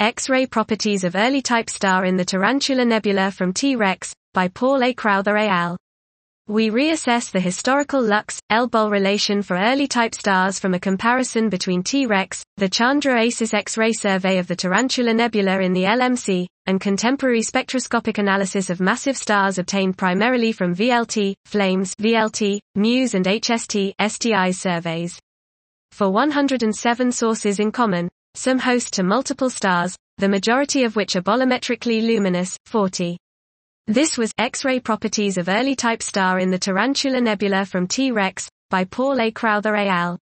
X-ray properties of early type star in the Tarantula Nebula from T-Rex, by Paul A. Crowther et al. We reassess the historical Lux-L-Bol relation for early type stars from a comparison between T-Rex, the Chandra ACIS X-ray survey of the Tarantula Nebula in the LMC, and contemporary spectroscopic analysis of massive stars obtained primarily from VLT, FLAMES VLT, MUSE and HST STI surveys. For 107 sources in common, some host to multiple stars, the majority of which are bolometrically luminous, 40. This was X-ray properties of early type star in the Tarantula Nebula from T-Rex, by Paul A. Crowther et al.